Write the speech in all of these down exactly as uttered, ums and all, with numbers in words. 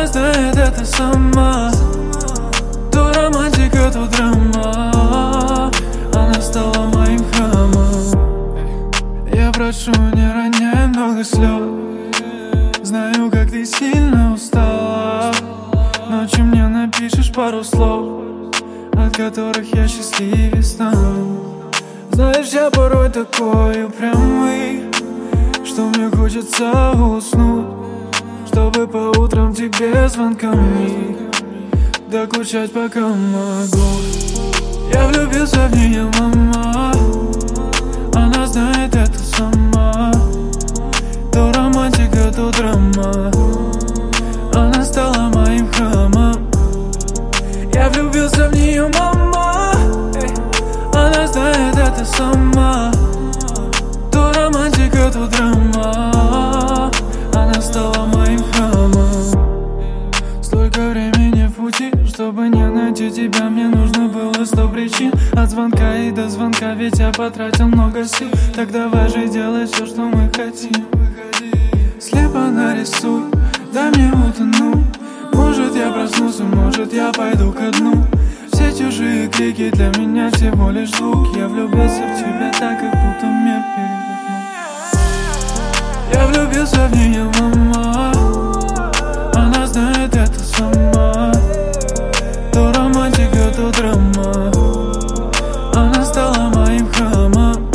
Она знает это сама. То романтика, то драма. Она стала моим храмом. Я прошу, не роняй много слез. Знаю, как ты сильно устала. Ночью мне напишешь пару слов, от которых я счастливее стану. Знаешь, я порой такой упрямый, что мне хочется уснуть, чтобы по утрам тебе звонками докучать, пока могу. Я влюбился в нее, мама. Она знает это сама. То романтика, то драма. Она стала моим храмом. Я влюбился в нее, мама. Она знает это сама. То романтика, то драма. Она стала моим храмом. Столько времени в пути, чтобы не найти тебя, мне нужно было сто причин. От звонка и до звонка, ведь я потратил много сил. Так давай же делай все, что мы хотим. Слепо нарисуй, дай мне утонуть. Может я проснусь, может я пойду ко дну. Все чужие крики для меня всего лишь звук. Я влюбился в тебя так, как будто мир перевернул. Я влюбился в нее, мама. Она знает это сама. То романтика, то драма. Она стала моим храмом.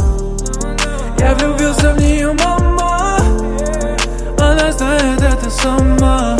Я влюбился в нее, мама. Она знает это сама.